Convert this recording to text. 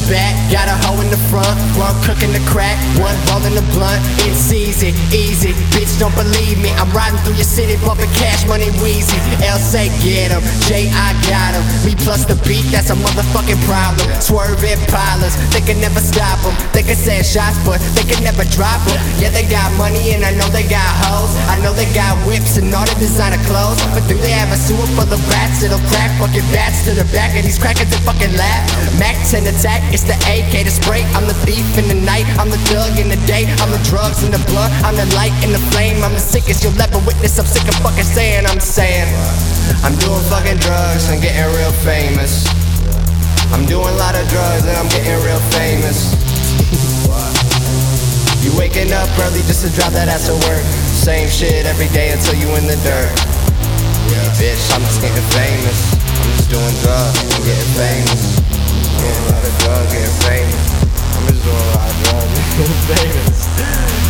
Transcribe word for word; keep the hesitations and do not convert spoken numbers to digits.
back, got a hoe in the front. One cooking the crack, one rolling the blunt. It's easy, easy, bitch don't believe me. I'm riding through your city, bumping Cash Money Wheezy. L say get him, J I got him. Me plus the beat, that's a motherfucking problem. Swerving pilots, they can never stop them. They can send shots, but they can never drop them. Yeah, they got money and I know they got hoes. I know they got whips and all the designer clothes. But do they have a sewer full of rats? It'll crack fucking bats to the back of these crackers that fucking laugh. Mac ten attack, it's the A K to spray. I'm the thief in the night, I'm the thug in the day. I'm the drugs in the blunt, I'm the light in the flame. I'm the sickest you'll ever witness, I'm sick of fucking saying. I'm saying I'm doing fucking drugs and getting real famous. I'm doing a lot of drugs and I'm getting real famous. You waking up early just to drop that ass to work. Same shit every day until you in the dirt. Yeah, bitch, I'm just getting famous. I'm just doing drugs, I'm getting famous. Getting a lot of drugs, getting famous. I'm just doing a lot of drugs, getting famous.